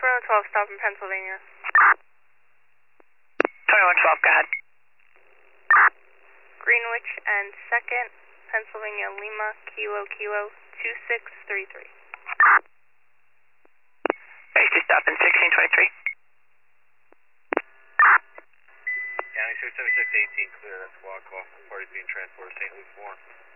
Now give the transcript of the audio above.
2112, stop in Pennsylvania. 2112, go ahead. Greenwich and 2nd, Pennsylvania, Lima, Kilo, Kilo, 2633. Base 2 stop in 1623. County 67618, clear that squad call. Parties being transported to St. Luke's Warren.